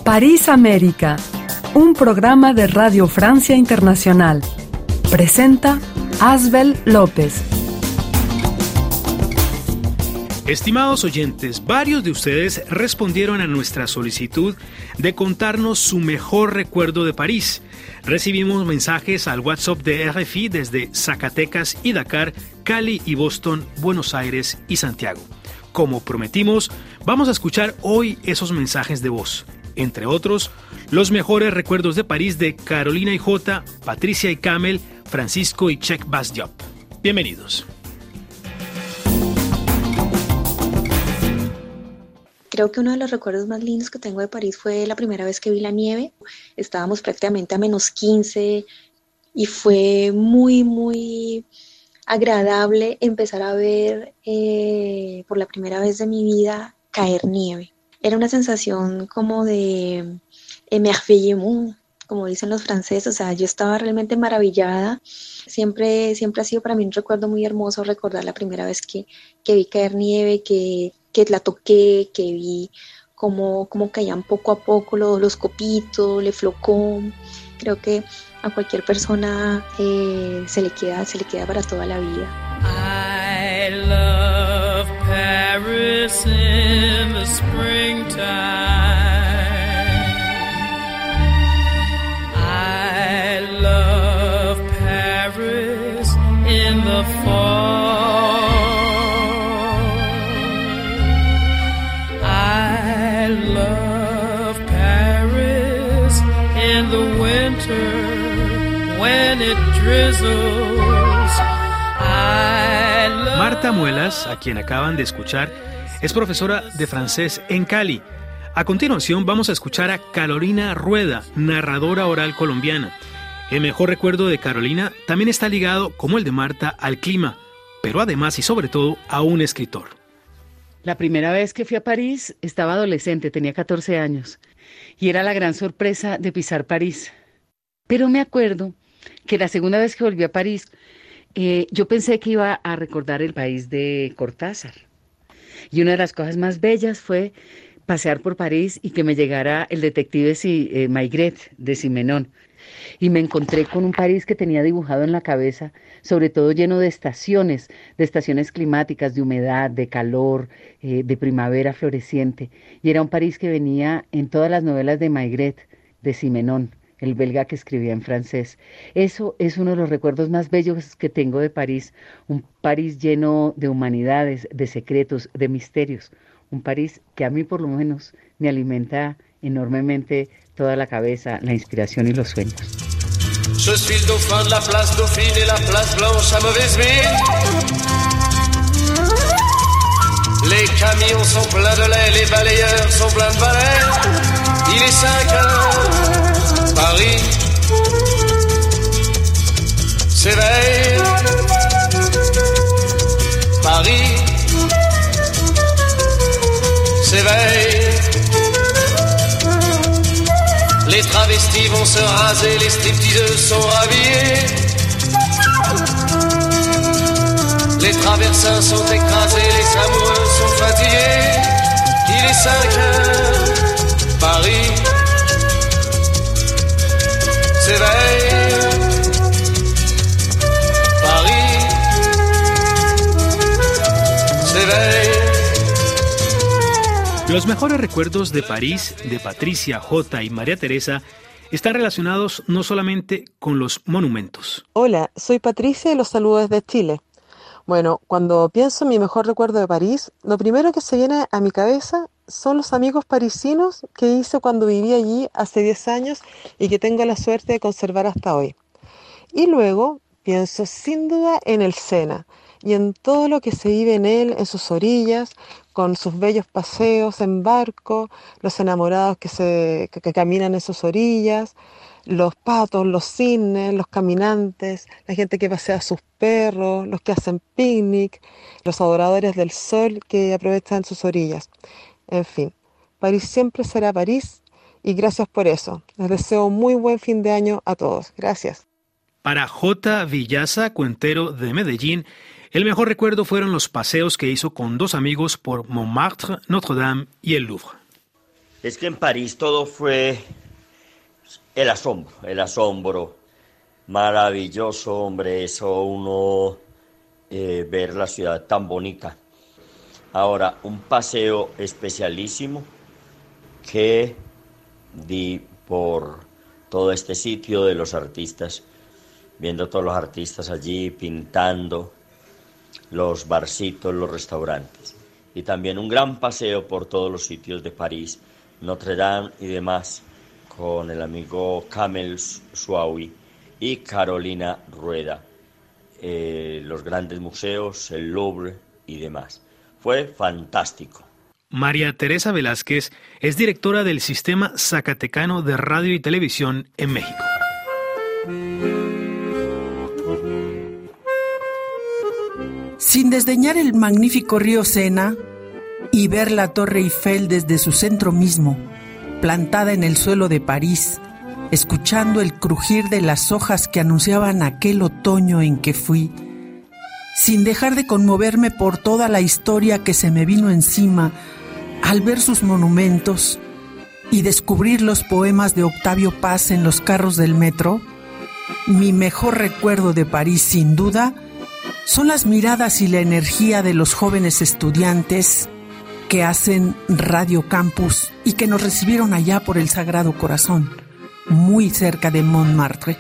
París América, un programa de Radio Francia Internacional. Presenta Asbel López. Estimados oyentes, varios de ustedes respondieron a nuestra solicitud de contarnos su mejor recuerdo de París. Recibimos mensajes al WhatsApp de RFI desde Zacatecas y Dakar, Cali y Boston, Buenos Aires y Santiago. Como prometimos, vamos a escuchar hoy esos mensajes de voz. Entre otros, los mejores recuerdos de París de Carolina y Jota, Patricia y Camel, Francisco y Cheikh Basdiop. Bienvenidos. Creo que uno de los recuerdos más lindos que tengo de París fue la primera vez que vi la nieve. Estábamos prácticamente a -15 y fue muy agradable empezar a ver por la primera vez de mi vida caer nieve. Era una sensación como de émerveillement, como dicen los franceses. O sea, yo estaba realmente maravillada. Siempre ha sido para mí un recuerdo muy hermoso recordar la primera vez que vi caer nieve, que la toqué, que vi cómo caían poco a poco los copitos, le flocón. Creo que a cualquier persona se le queda para toda la vida. I love Paris in the springtime. I love Paris in the fall. I love Paris in the winter when it drizzles. Marta Muelas, a quien acaban de escuchar, es profesora de francés en Cali. A continuación vamos a escuchar a Carolina Rueda, narradora oral colombiana. El mejor recuerdo de Carolina también está ligado, como el de Marta, al clima, pero además y sobre todo a un escritor. La primera vez que fui a París estaba adolescente, tenía 14 años, y era la gran sorpresa de pisar París. Pero me acuerdo que la segunda vez que volví a París, yo pensé que iba a recordar el país de Cortázar. Y una de las cosas más bellas fue pasear por París y que me llegara el detective Maigret de Simenon. Y me encontré con un París que tenía dibujado en la cabeza, sobre todo lleno de estaciones climáticas, de humedad, de calor, de primavera floreciente. Y era un París que venía en todas las novelas de Maigret de Simenon, el belga que escribía en francés. Eso es uno de los recuerdos más bellos que tengo de París, un París lleno de humanidades, de secretos, de misterios, un París que a mí por lo menos me alimenta enormemente toda la cabeza, la inspiración y los sueños. Je suis le dauphin de la place Dauphine et la place Blanche à mauvaise mine. Les camions sont pleins de lait, les balayeurs sont pleins de balais. Il est 5 heures, Paris s'éveille. Paris s'éveille. Les travestis vont se raser, les stripteaseuses sont rhabillées. Les traversins sont écrasés, les amoureux sont fatigués. Il est 5 heures, Paris s'éveille. Paris s'éveille. Los mejores recuerdos de París, de Patricia, Jota y María Teresa, están relacionados no solamente con los monumentos. Hola, soy Patricia y los saludo desde Chile. Bueno, cuando pienso en mi mejor recuerdo de París, lo primero que se viene a mi cabeza son los amigos parisinos que hice cuando viví allí hace 10 años y que tengo la suerte de conservar hasta hoy. Y luego pienso sin duda en el Sena y en todo lo que se vive en él, en sus orillas, con sus bellos paseos en barco, los enamorados que caminan en sus orillas, los patos, los cisnes, los caminantes, la gente que pasea a sus perros, los que hacen picnic, los adoradores del sol que aprovechan sus orillas. En fin, París siempre será París y gracias por eso. Les deseo un muy buen fin de año a todos. Gracias. Para J. Villaza, cuentero de Medellín, el mejor recuerdo fueron los paseos que hizo con 2 amigos por Montmartre, Notre-Dame y el Louvre. Es que en París todo fue el asombro, maravilloso, hombre, eso uno ver la ciudad tan bonita. Ahora, un paseo especialísimo que di por todo este sitio de los artistas, viendo todos los artistas allí pintando, los barcitos, los restaurantes. Y también un gran paseo por todos los sitios de París, Notre Dame y demás, con el amigo Kamel Suawi y Carolina Rueda. Los grandes museos, el Louvre y demás. Fue fantástico. María Teresa Velázquez es directora del Sistema Zacatecano de Radio y Televisión en México. Sin desdeñar el magnífico río Sena y ver la Torre Eiffel desde su centro mismo, plantada en el suelo de París, escuchando el crujir de las hojas que anunciaban aquel otoño en que fui, sin dejar de conmoverme por toda la historia que se me vino encima al ver sus monumentos y descubrir los poemas de Octavio Paz en los carros del metro, mi mejor recuerdo de París, sin duda, son las miradas y la energía de los jóvenes estudiantes que hacen Radio Campus y que nos recibieron allá por el Sagrado Corazón, muy cerca de Montmartre.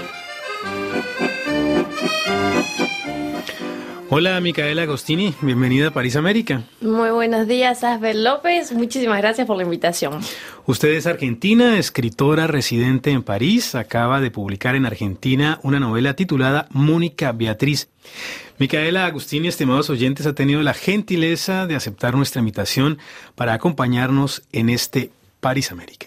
Hola, Micaela Agostini, bienvenida a París América. Muy buenos días, Asbel López, muchísimas gracias por la invitación. Usted es argentina, escritora residente en París, acaba de publicar en Argentina una novela titulada Mónica Beatriz. Micaela Agostini, estimados oyentes, ha tenido la gentileza de aceptar nuestra invitación para acompañarnos en este París América.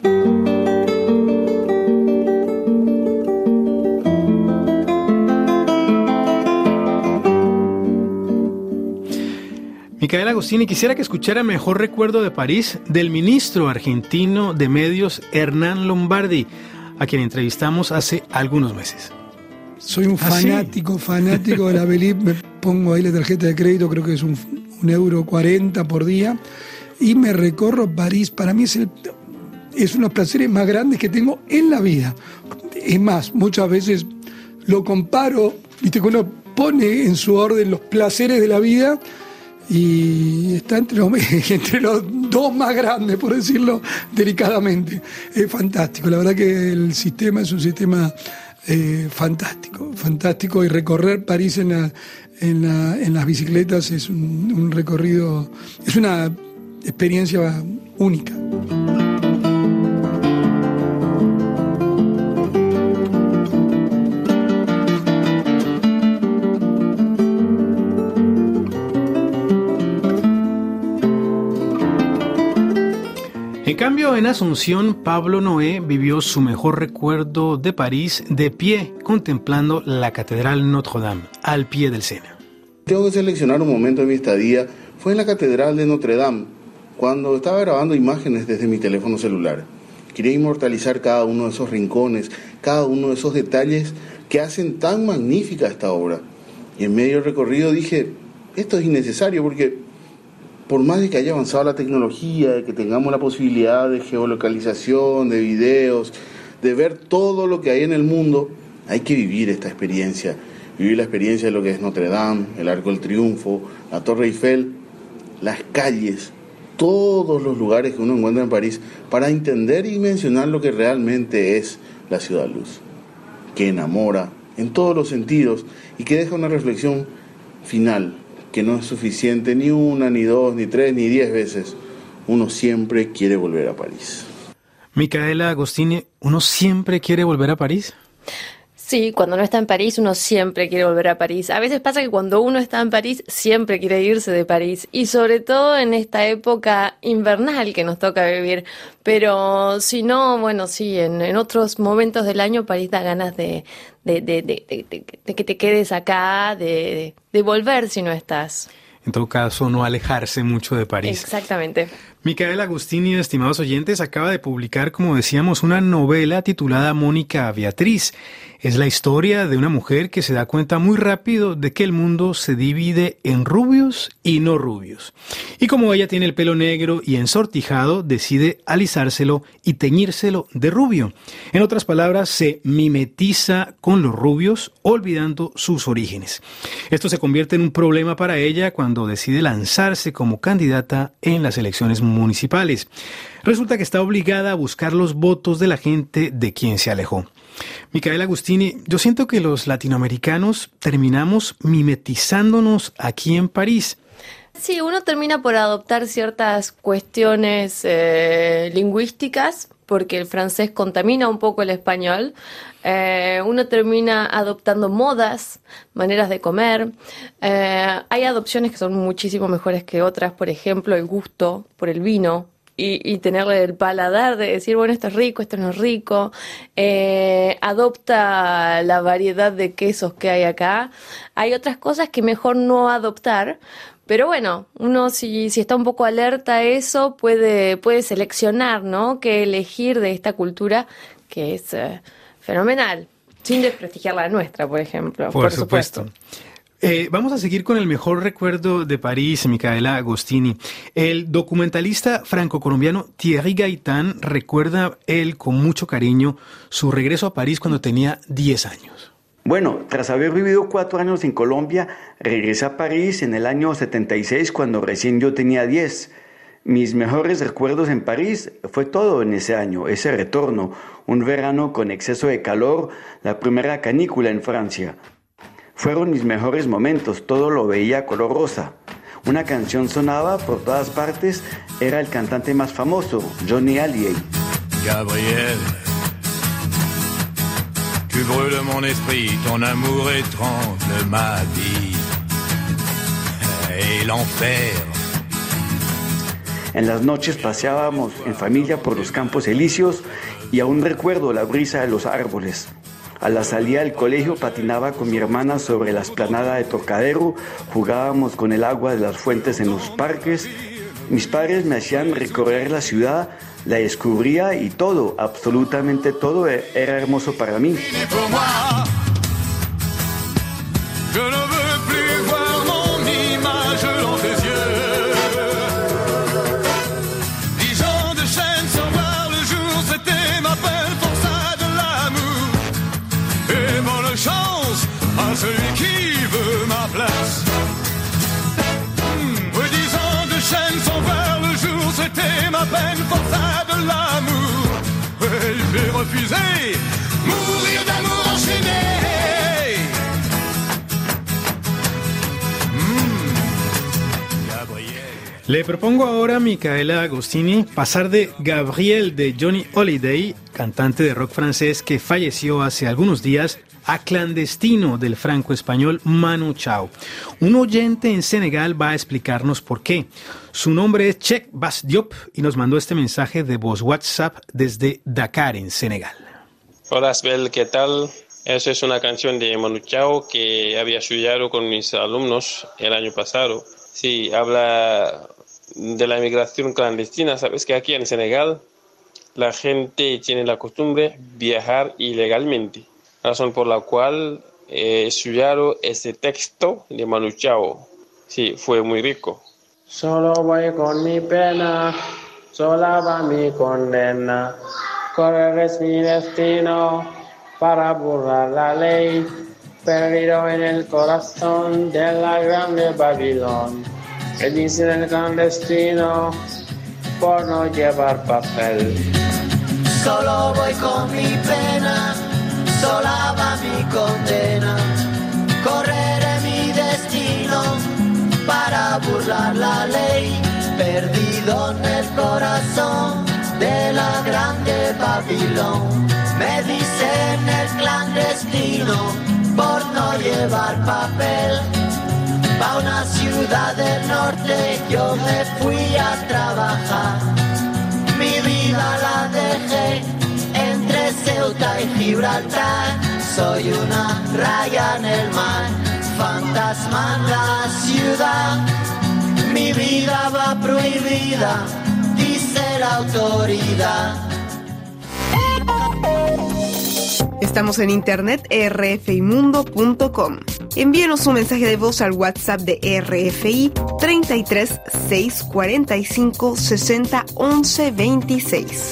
Micaela Agostini, quisiera que escuchara Mejor Recuerdo de París del ministro argentino de medios Hernán Lombardi, a quien entrevistamos hace algunos meses. Soy un fanático de la película, me pongo ahí la tarjeta de crédito, creo que es un €1.40 por día, y me recorro París. Para mí es uno de los placeres más grandes que tengo en la vida. Es más, muchas veces lo comparo, viste que uno pone en su orden los placeres de la vida, y está entre los dos más grandes, por decirlo delicadamente. Es fantástico, la verdad que el sistema es un sistema fantástico, y recorrer París en las bicicletas es un recorrido, es una experiencia única. En cambio, en Asunción, Pablo Noé vivió su mejor recuerdo de París de pie, contemplando la Catedral Notre Dame, al pie del Sena. Tengo que seleccionar un momento de mi estadía. Fue en la Catedral de Notre Dame, cuando estaba grabando imágenes desde mi teléfono celular. Quería inmortalizar cada uno de esos rincones, cada uno de esos detalles que hacen tan magnífica esta obra. Y en medio del recorrido dije, esto es innecesario porque por más de que haya avanzado la tecnología, de que tengamos la posibilidad de geolocalización, de videos, de ver todo lo que hay en el mundo, hay que vivir esta experiencia. Vivir la experiencia de lo que es Notre Dame, el Arco del Triunfo, la Torre Eiffel, las calles, todos los lugares que uno encuentra en París, para entender y dimensionar lo que realmente es la Ciudad Luz, que enamora en todos los sentidos y que deja una reflexión final, que no es suficiente ni una, ni dos, ni tres, ni 10 veces. Uno siempre quiere volver a París. Micaela Agostini, ¿uno siempre quiere volver a París? Sí, cuando uno está en París, uno siempre quiere volver a París. A veces pasa que cuando uno está en París, siempre quiere irse de París. Y sobre todo en esta época invernal que nos toca vivir. Pero si no, bueno, sí, en otros momentos del año París da ganas de que te quedes acá, de volver si no estás. En todo caso, no alejarse mucho de París. Exactamente. Micaela Agustini, estimados oyentes, acaba de publicar, como decíamos, una novela titulada Mónica Beatriz. Es la historia de una mujer que se da cuenta muy rápido de que el mundo se divide en rubios y no rubios. Y como ella tiene el pelo negro y ensortijado, decide alisárselo y teñírselo de rubio. En otras palabras, se mimetiza con los rubios, olvidando sus orígenes. Esto se convierte en un problema para ella cuando decide lanzarse como candidata en las elecciones municipales. Resulta que está obligada a buscar los votos de la gente de quien se alejó. Micaela Agustini, yo siento que los latinoamericanos terminamos mimetizándonos aquí en París. Sí, uno termina por adoptar ciertas cuestiones lingüísticas, porque el francés contamina un poco el español. Uno termina adoptando modas, maneras de comer. Hay adopciones que son muchísimo mejores que otras, por ejemplo, el gusto por el vino. Y tenerle el paladar de decir, bueno, esto es rico, esto no es rico. Adopta la variedad de quesos que hay acá. Hay otras cosas que mejor no adoptar, pero bueno, uno si está un poco alerta a eso puede seleccionar, ¿no?, qué elegir de esta cultura que es fenomenal, sin desprestigiar la nuestra, por ejemplo. Por supuesto. Vamos a seguir con el mejor recuerdo de París, Micaela Agustini. El documentalista franco-colombiano Thierry Gaitán recuerda él con mucho cariño su regreso a París cuando tenía 10 años. Bueno, tras haber vivido 4 años en Colombia, regresé a París en el año 76 cuando recién yo tenía 10. Mis mejores recuerdos en París fue todo en ese año, ese retorno, un verano con exceso de calor, la primera canícula en Francia. Fueron mis mejores momentos, todo lo veía color rosa. Una canción sonaba por todas partes, era el cantante más famoso, Johnny Hallyday. Gabriel, tu brûles mon esprit, ton amour étrange ma vie. Et l'enfer. En las noches paseábamos en familia por los campos elíseos y aún recuerdo la brisa de los árboles. A la salida del colegio patinaba con mi hermana sobre la explanada de Trocadero, jugábamos con el agua de las fuentes en los parques. Mis padres me hacían recorrer la ciudad, la descubría y todo, absolutamente todo, era hermoso para mí. Celui qui veut ma place. 10 ans de chaîne sans voir le jour, c'était ma peine, forçat de l'amour. J'ai refusé, mourir d'amour enchaîné. Le propongo ahora, Micaela Agustini, pasar de Gabriel de Johnny Hallyday, cantante de rock francés que falleció hace algunos días, a Clandestino del franco-español Manu Chao. Un oyente en Senegal va a explicarnos por qué. Su nombre es Cheikh Bass Diop y nos mandó este mensaje de voz WhatsApp desde Dakar, en Senegal. Hola, Asbel, ¿qué tal? Esa es una canción de Manu Chao que había estudiado con mis alumnos el año pasado. Sí, habla de la inmigración clandestina. Sabes que aquí en Senegal la gente tiene la costumbre de viajar ilegalmente. Razón por la cual he estudiado este texto de Manu Chao. Sí, fue muy rico. Solo voy con mi pena, sola va mi condena. Correr es mi destino para burlar la ley. Perdido en el corazón de la grande Babilón. Me dicen el clandestino por no llevar papel. Solo voy con mi pena, sola va mi condena, correré mi destino para burlar la ley, perdido en el corazón de la grande Babilón. Me dicen el clandestino por no llevar papel. Pa' una ciudad del norte yo me fui a trabajar, mi vida la dejé entre Ceuta y Gibraltar. Soy una raya en el mar, fantasma en la ciudad. Mi vida va prohibida la autoridad. Estamos en internet rfimundo.com. Envíenos un mensaje de voz al WhatsApp de RFI 33 645 60 11 26.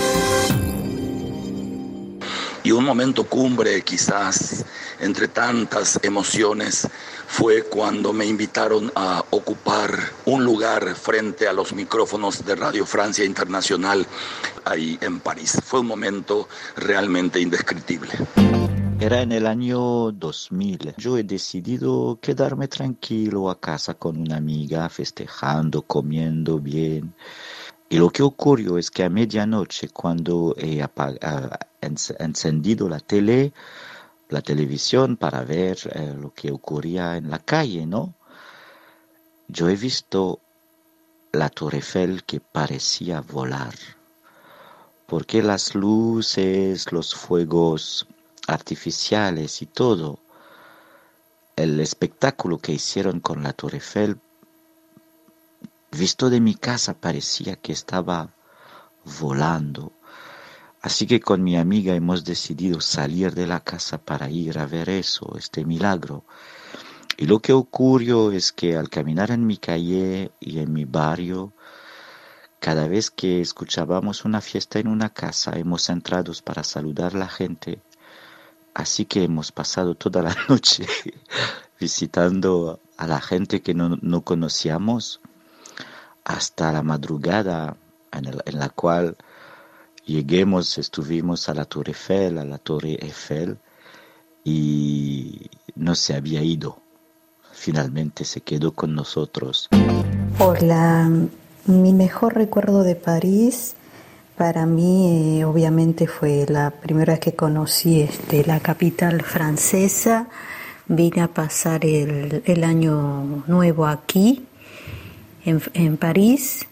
Y un momento cumbre, quizás, entre tantas emociones, fue cuando me invitaron a ocupar un lugar frente a los micrófonos de Radio Francia Internacional ahí en París. Fue un momento realmente indescriptible. Era en el año 2000. Yo he decidido quedarme tranquilo a casa con una amiga, festejando, comiendo bien. Y lo que ocurrió es que a medianoche, cuando he encendido la televisión para ver lo que ocurría en la calle, ¿no? Yo he visto la Torre Eiffel que parecía volar, porque las luces, los fuegos artificiales y todo, el espectáculo que hicieron con la Torre Eiffel, visto de mi casa, parecía que estaba volando. Así que con mi amiga hemos decidido salir de la casa para ir a ver eso, este milagro. Y lo que ocurrió es que al caminar en mi calle y en mi barrio, cada vez que escuchábamos una fiesta en una casa, hemos entrado para saludar a la gente. Así que hemos pasado toda la noche visitando a la gente que no conocíamos, hasta la madrugada en la cual estuvimos a la Torre Eiffel y no se había ido. Finalmente se quedó con nosotros. Hola, mi mejor recuerdo de París para mí obviamente fue la primera vez que conocí la capital francesa. Vine a pasar el año nuevo aquí en París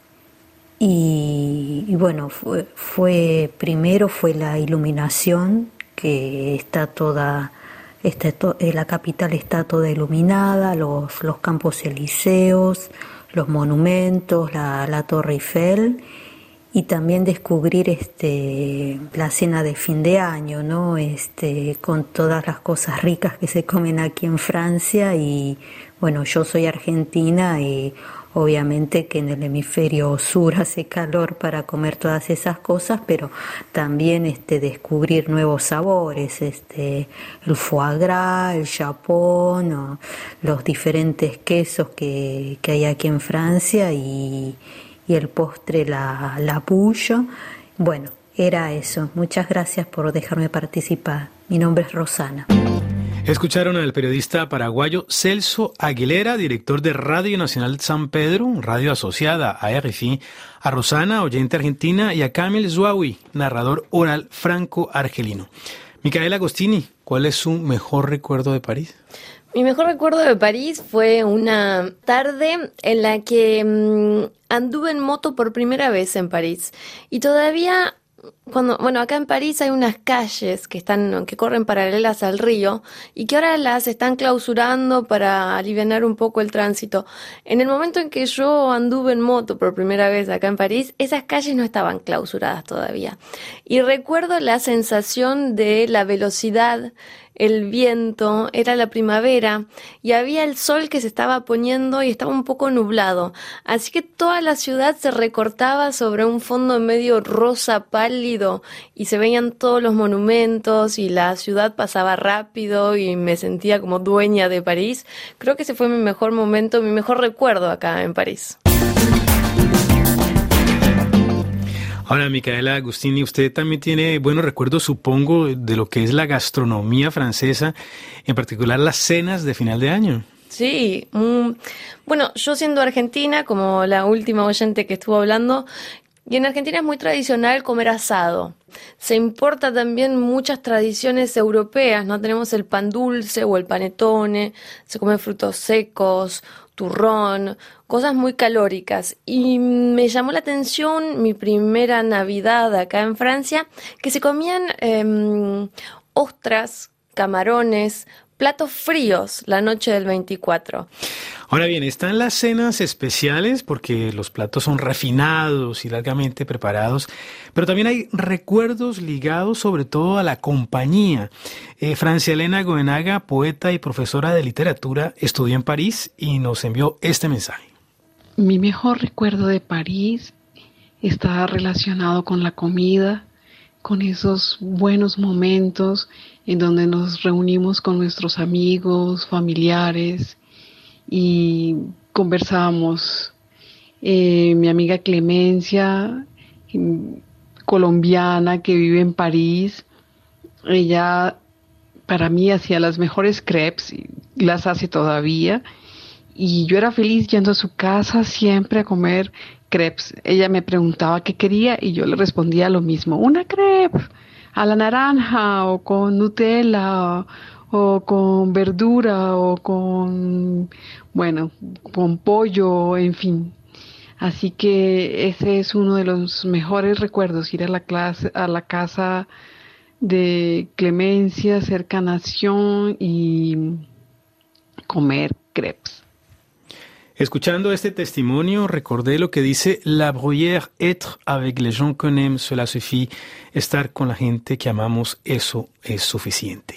y bueno, primero fue la iluminación, que está toda, la capital está toda iluminada, los campos elíseos, los monumentos, la Torre Eiffel, y también descubrir la cena de fin de año, ¿no? Con todas las cosas ricas que se comen aquí en Francia. Y bueno, yo soy argentina y obviamente que en el hemisferio sur hace calor para comer todas esas cosas, pero también descubrir nuevos sabores, el foie gras, el chapón, los diferentes quesos que hay aquí en Francia y el postre, la puyo. Bueno, era eso. Muchas gracias por dejarme participar. Mi nombre es Rosana. Escucharon al periodista paraguayo Celso Aguilera, director de Radio Nacional San Pedro, radio asociada a RFI, a Rosana, oyente argentina, y a Kamil Zouaoui, narrador oral franco-argelino. Micaela Agostini, ¿cuál es su mejor recuerdo de París? Mi mejor recuerdo de París fue una tarde en la que anduve en moto por primera vez en París. Y todavía, acá en París hay unas calles que corren paralelas al río y que ahora las están clausurando para alivianar un poco el tránsito. En el momento en que yo anduve en moto por primera vez acá en París, esas calles no estaban clausuradas todavía. Y recuerdo la sensación de la velocidad, el viento, era la primavera y había el sol que se estaba poniendo y estaba un poco nublado. Así que toda la ciudad se recortaba sobre un fondo medio rosa pálido y se veían todos los monumentos y la ciudad pasaba rápido y me sentía como dueña de París. Creo que ese fue mi mejor momento, mi mejor recuerdo acá en París. Ahora, Micaela Agostini, usted también tiene buenos recuerdos, supongo, de lo que es la gastronomía francesa, en particular las cenas de final de año. Sí, bueno, yo siendo argentina, como la última oyente que estuvo hablando, y en Argentina es muy tradicional comer asado. Se importa también muchas tradiciones europeas, ¿no? Tenemos el pan dulce o el panettone, se comen frutos secos, turrón, cosas muy calóricas. Y me llamó la atención mi primera Navidad acá en Francia, que se comían ostras, camarones, platos fríos la noche del 24. Ahora bien, están las cenas especiales porque los platos son refinados y largamente preparados, pero también hay recuerdos ligados sobre todo a la compañía. Francia Elena Goenaga, poeta y profesora de literatura, estudió en París y nos envió este mensaje. Mi mejor recuerdo de París está relacionado con la comida, con esos buenos momentos en donde nos reunimos con nuestros amigos, familiares y conversamos. Mi amiga Clemencia, colombiana que vive en París, ella para mí hacía las mejores crepes y las hace todavía, y yo era feliz yendo a su casa siempre a comer crepes. Ella me preguntaba qué quería y yo le respondía lo mismo: una crepe a la naranja o con Nutella o con verdura o con pollo, en fin. Así que ese es uno de los mejores recuerdos, ir a la casa de Clemencia, cerca a Nación, y comer crepes. Escuchando este testimonio, recordé lo que dice La Bruyère: être avec les gens qu'on aime, cela suffit. Estar con la gente que amamos, eso es suficiente.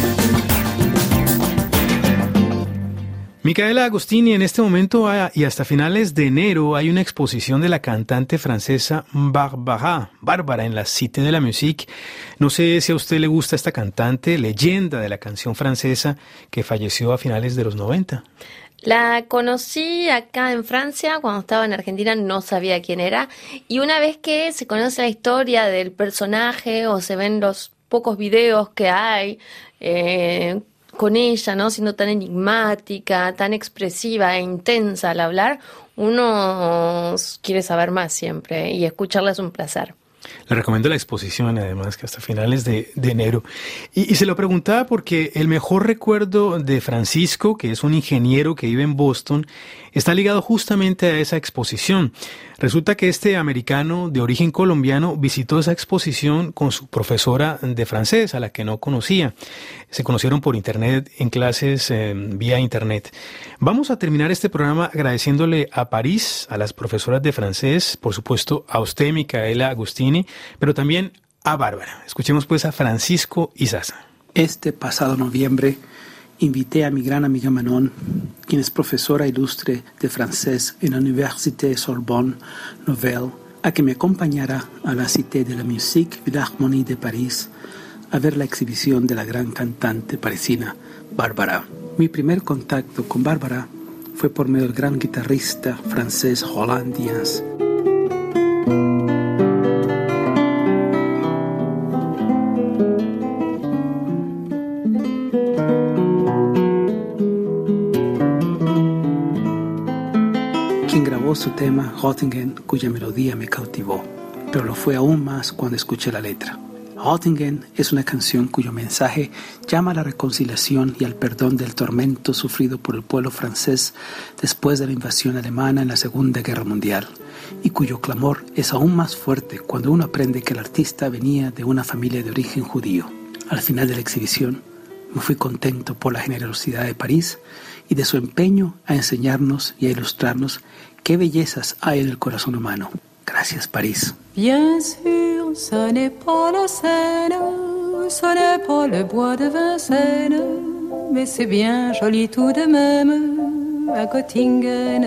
Micaela Agostini, en este momento y hasta finales de enero hay una exposición de la cantante francesa Barbara en la Cité de la Musique. No sé si a usted le gusta esta cantante, leyenda de la canción francesa, que falleció a finales de los 90. La conocí acá en Francia, cuando estaba en Argentina no sabía quién era, y una vez que se conoce la historia del personaje o se ven los pocos videos que hay con ella, ¿no? Siendo tan enigmática, tan expresiva e intensa al hablar, uno quiere saber más siempre, y escucharla es un placer. Le recomiendo la exposición, además, que hasta finales de enero. Y se lo preguntaba porque el mejor recuerdo de Francisco, que es un ingeniero que vive en Boston, está ligado justamente a esa exposición. Resulta que este americano de origen colombiano visitó esa exposición con su profesora de francés, a la que no conocía. Se conocieron por internet, en clases vía internet. Vamos a terminar este programa agradeciéndole a París, a las profesoras de francés, por supuesto a usted, Micaela Agostini, pero también a Bárbara. Escuchemos pues a Francisco Izaza. Este pasado noviembre invité a mi gran amiga Manon, quien es profesora ilustre de francés en la Université Sorbonne Nouvelle, a que me acompañara a la Cité de la Musique Philharmonie de París a ver la exhibición de la gran cantante parisina Barbara. Mi primer contacto con Barbara fue por medio del gran guitarrista francés Roland Díaz. Quien grabó su tema Göttingen, cuya melodía me cautivó, pero lo fue aún más cuando escuché la letra. Göttingen es una canción cuyo mensaje llama a la reconciliación y al perdón del tormento sufrido por el pueblo francés después de la invasión alemana en la Segunda Guerra Mundial, y cuyo clamor es aún más fuerte cuando uno aprende que el artista venía de una familia de origen judío. Al final de la exhibición, me fui contento por la generosidad de París y de su empeño a enseñarnos y a ilustrarnos qué bellezas hay en el corazón humano. Gracias, París. Bien sûr, ce n'est pas la Seine, ce n'est pas le bois de Vincennes, mais c'est bien joli tout de même, à Göttingen,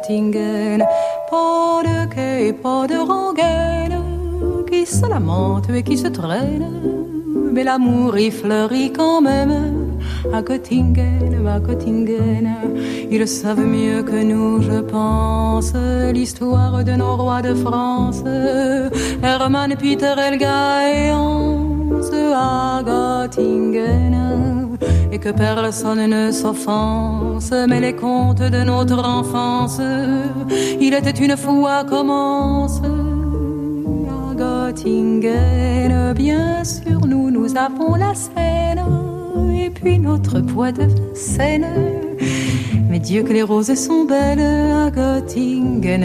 pas de quai, pas de rengaine, qui se lamente et qui se traîne, mais l'amour y fleurit quand même. À Göttingen, ils savent mieux que nous, je pense, l'histoire de nos rois de France, Hermann, Peter, Helga et Hans, à Göttingen, et que personne ne s'offense, mais les contes de notre enfance, il était une fois commence. À Göttingen, bien sûr, nous avons la Seine, et puis notre bois de Vincennes. Mais Dieu que les roses sont belles à Göttingen,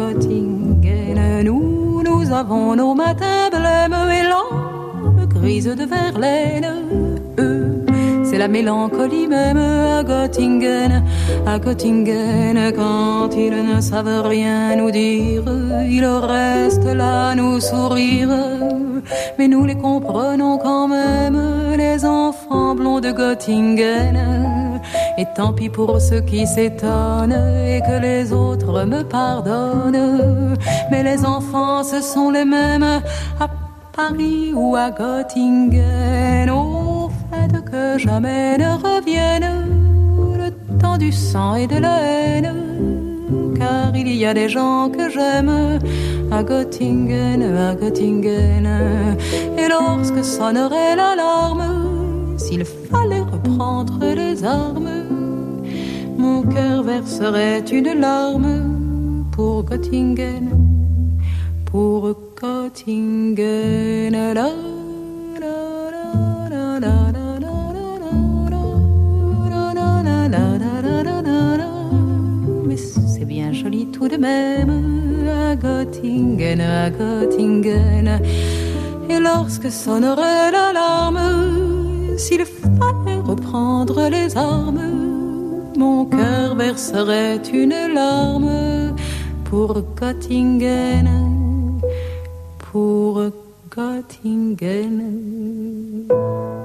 nous avons nos matins blêmes et l'ombre grise de Verlaine. c'est la mélancolie même à Göttingen, quand ils ne savent rien nous dire, ils restent là à nous sourire, mais nous les comprenons quand même, les enfants blonds de Göttingen. Et tant pis pour ceux qui s'étonnent et que les autres me pardonnent, mais les enfants ce sont les mêmes à Paris ou à Göttingen. Au fait que jamais ne revienne le temps du sang et de la haine, car il y a des gens que j'aime à Göttingen, et lorsque sonnerait l'alarme, s'il fallait reprendre les armes, mon cœur verserait une larme pour Göttingen, pour Göttingen. La, la, la, la, la, la. Mais c'est bien joli tout de même à Göttingen, et lorsque sonnerait l'alarme, s'il fallait reprendre les armes, mon cœur verserait une larme pour Göttingen, pour Göttingen.